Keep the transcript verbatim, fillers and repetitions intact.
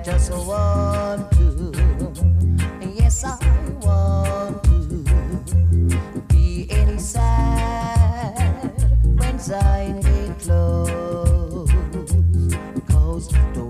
just want to, yes I want to be inside when Zion gate close, 'cause the